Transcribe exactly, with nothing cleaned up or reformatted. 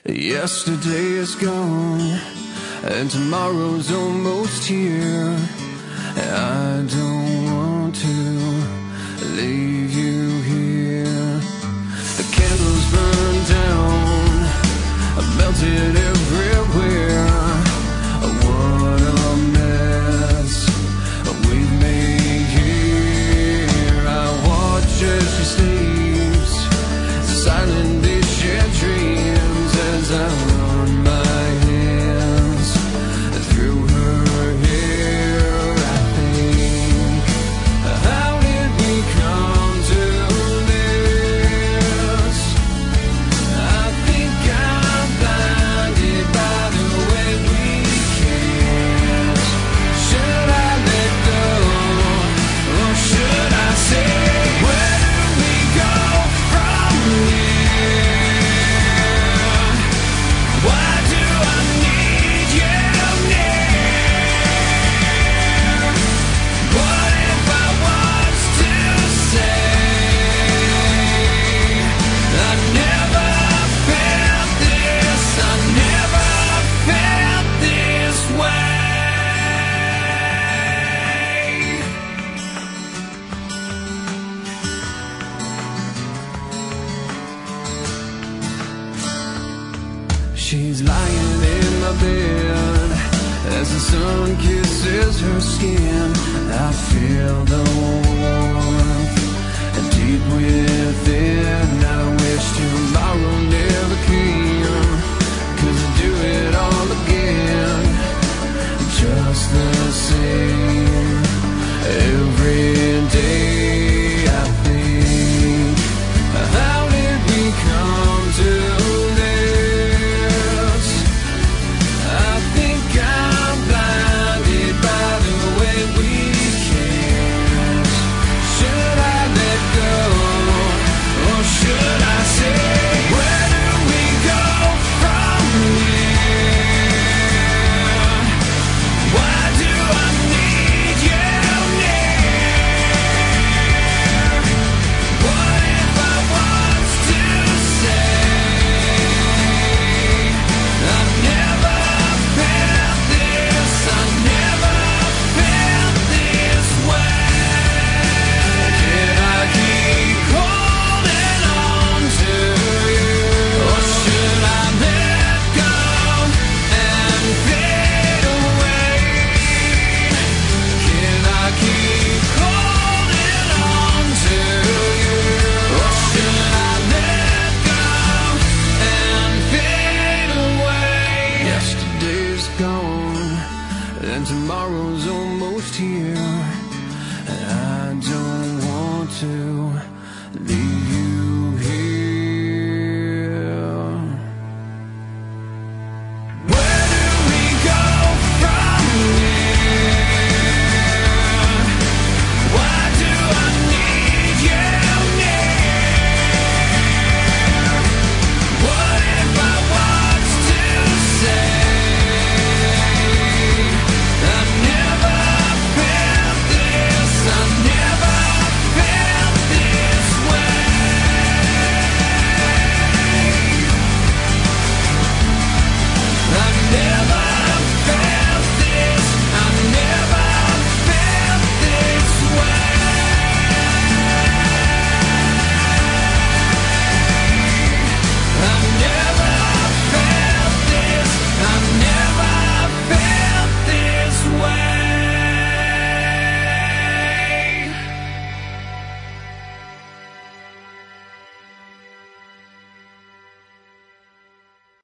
Yesterday is gone, and tomorrow's almost here. I don't want to leave you here. The candles burn down, melted everywhere. What a mess we've made here. I watch as she sleeps, silently shed dreams as I run my hands through her hair. I think, how did we come to this? I think I'm blinded by the way we kiss. Should I let go, or should I say, where do we go from here? Why do I need you near? What if I was to say, I never felt this, I never felt this way? She's lying in my bed as the sun kisses her skin. I feel the warmth deep within. I wish tomorrow